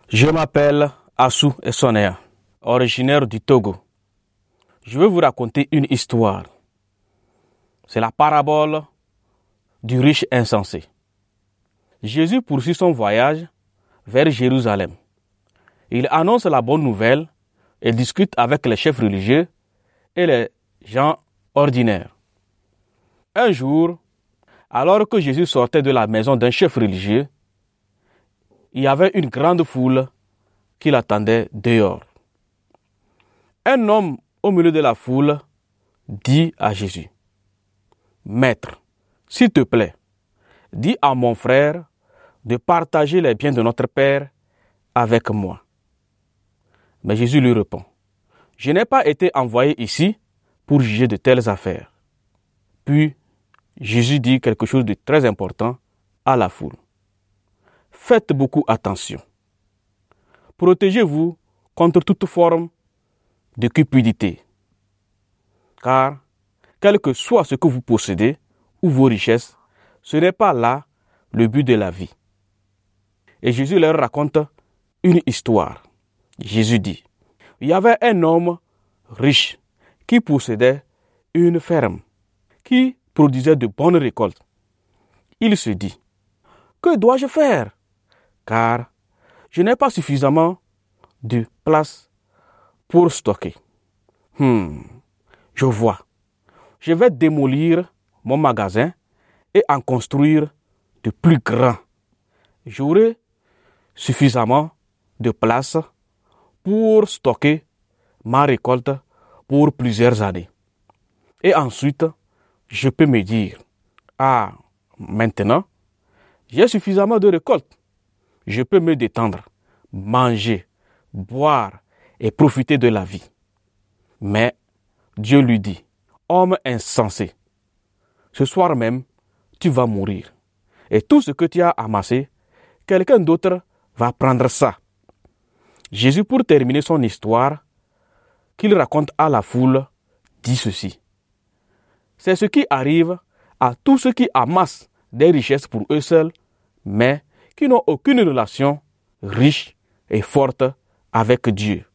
Je m'appelle Assou Essonea, originaire du Togo. Je vais vous raconter une histoire. C'est la parabole du riche insensé. Jésus poursuit son voyage vers Jérusalem. Il annonce la bonne nouvelle et discute avec les chefs religieux et les gens ordinaires. Un jour, alors que Jésus sortait de la maison d'un chef religieux, il y avait une grande foule qui l'attendait dehors. Un homme au milieu de la foule dit à Jésus: « Maître, s'il te plaît, dis à mon frère de partager les biens de notre Père avec moi. » Mais Jésus lui répond: « Je n'ai pas été envoyé ici pour juger de telles affaires. » Puis Jésus dit quelque chose de très important à la foule. Faites beaucoup attention. Protégez-vous contre toute forme de cupidité. Car, quel que soit ce que vous possédez ou vos richesses, ce n'est pas là le but de la vie. Et Jésus leur raconte une histoire. Jésus dit: il y avait un homme riche qui possédait une ferme qui produisait de bonnes récoltes. Il se dit: que dois-je faire? Car je n'ai pas suffisamment de place pour stocker. Je vois. Je vais démolir mon magasin et en construire de plus grands. J'aurai suffisamment de place pour stocker ma récolte pour plusieurs années. Et ensuite, je peux me dire: ah, maintenant, j'ai suffisamment de récolte. Je peux me détendre, manger, boire et profiter de la vie. Mais Dieu lui dit: homme insensé, ce soir même, tu vas mourir. Et tout ce que tu as amassé, quelqu'un d'autre va prendre ça. Jésus, pour terminer son histoire, qu'il raconte à la foule, dit ceci: c'est ce qui arrive à tous ceux qui amassent des richesses pour eux seuls, mais qui n'ont aucune relation riche et forte avec Dieu.